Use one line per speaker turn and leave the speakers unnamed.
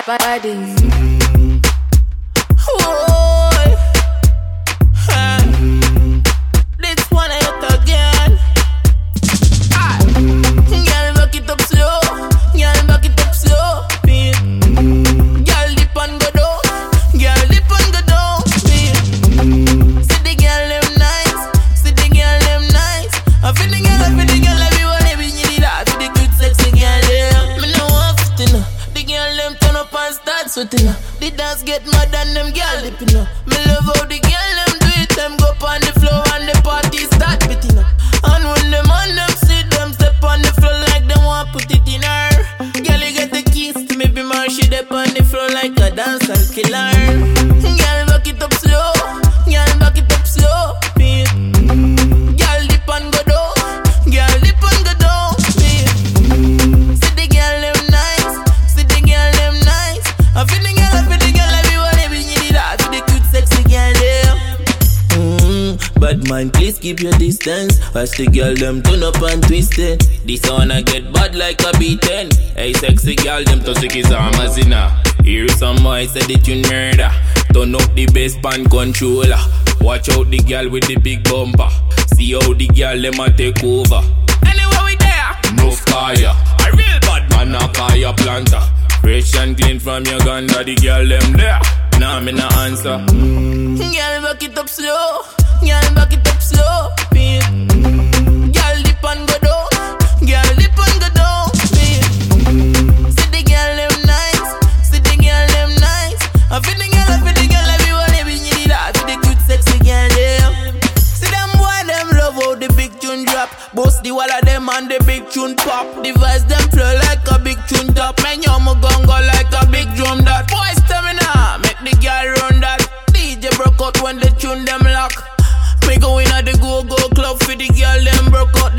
body.
This one I hit again. Girl, back it up slow. Girl, back it up slow. Girl, dip and go down. Girl, dip and go down. See the girl them nice. See the girl them nice. I feel the girl everyone every need that. See the good sexy girl them. Me no want it now. The girl them turn up and start sweating. The dance get mad and them girl dipping up. Me love how the girl them do it. Them go on the floor and the party start beating up. And when them on them see them step on the floor like them want put it in her. Girl you get the keys to me be more. She dip on the floor like a dance and killer. Girl back it up slow. Girl back it up slow. Girl dip and go down. Girl dip and go down. See the girl them nice. See the girl them nice. I feel the girl everyone every need that. See the cute sexy girl them. Bad man, please keep your distance. Watch the girl them turn up and twist it. This one I get bad like a beaten. Hey sexy girl them touch the kiss arms in her. Hear some boy say the tune murder. Turn up the bass pan controller. Watch out the girl with the big bumper. See how the girl them a take over. Anywhere we there, no fire. A real bad man a fire planter. Fresh and clean from your gun, the girl them there. Nah me nah answer. Girl back it up slow. Girl back it up slow. Girl dip and go down. Girl dip and go down. See the girl them nice. See the girl them nice. I feel the girl everyone every need that. See the good sexy girl them. See them boy them love how the big tune drop. Boast the wall of them and the big tune pop. Device them flow like a big tune top. Man yo mo gongo like a big drum that. Boy stamina make the girl run that. DJ broke out when the tune them lock. Me go in at the go-go club for the girl them broke out